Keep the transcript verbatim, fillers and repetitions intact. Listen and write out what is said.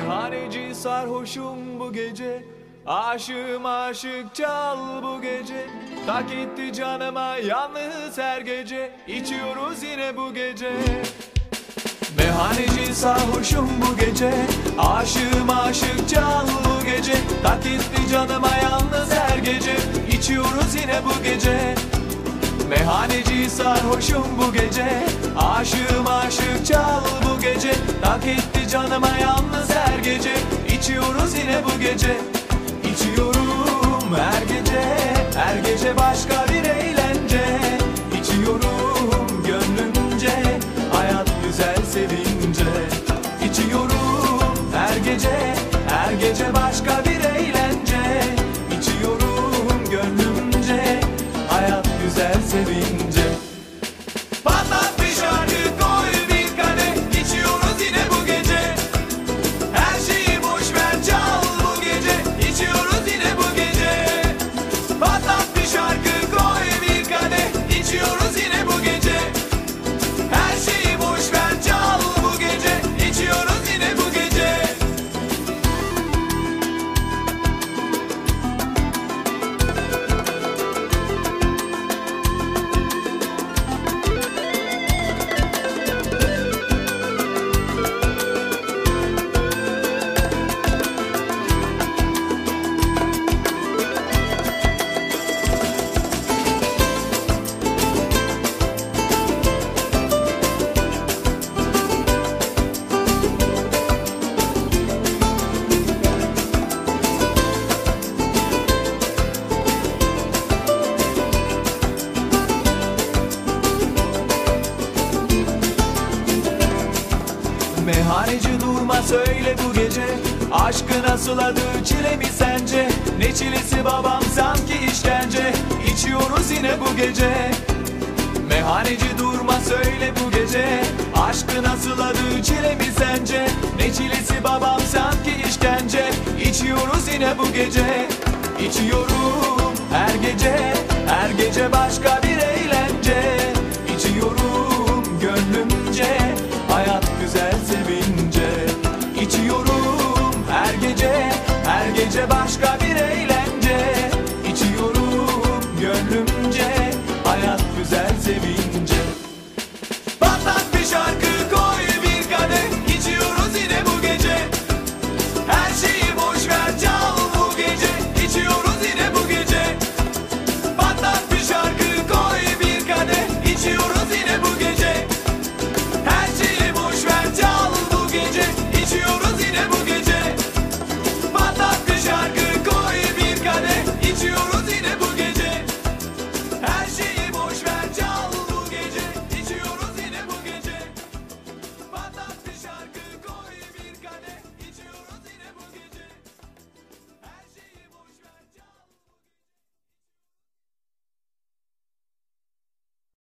Meyhaneci sarhoşum bu gece, aşığım aşık çal bu gece. Tak etti canıma yalnız her gece, içiyoruz yine bu gece. Meyhaneci sarhoşum bu gece, aşığım aşık çal bu gece. Tak etti canıma yalnız her gece, içiyoruz yine bu gece. Meyhaneci sarhoşum bu gece, aşığım aşık çal bu gece. Tak etti canıma yalnız her gece, içiyoruz yine bu gece. İçiyorum her gece, her gece başka bir eğlence. İçiyorum gönlümce, hayat güzel sevince. İçiyorum her gece, her gece başka bir eğlence. İçiyorum gönlümce, hayat güzel sevince. Patlat bir şarkı, koy bir kadeh, içiyoruz yine bu gece. Her şeyi boş ver, çal bu gece, içiyoruz yine bu gece. Patlat bir şarkı, koy bir kadeh, içiyoruz yine bu gece. Her şeyi boş ver, çal bu gece, içiyoruz yine bu gece. Meyhaneci durma söyle bu gece, aşkı nasıl adı çile mi sence? Ne çilesi babam sanki işkence, içiyoruz yine bu gece. Meyhaneci durma söyle bu gece, aşkı nasıl adı çile mi sence? Ne çilesi babam sanki işkence, içiyoruz yine bu gece. İçiyorum her gece, her gece başka bir eğlence. İçiyorum gönlümce, hayat güzel sevince. İçiyorum her gece, her gece başka bir eğlence. İçiyorum gönlümce, hayat güzel sevince. Patlat bir şarkı, koy bir kadeh, içiyoruz yine bu gece. Her şeyi boş ver, çal bu gece, içiyoruz yine bu gece. Patlat bir şarkı, koy bir kadeh, içiyoruz yine bu gece. Her şeyi boş ver, çal bu gece, içiyoruz yine bu gece. Patlat bir şarkı, koy bir kadeh, içiyoruz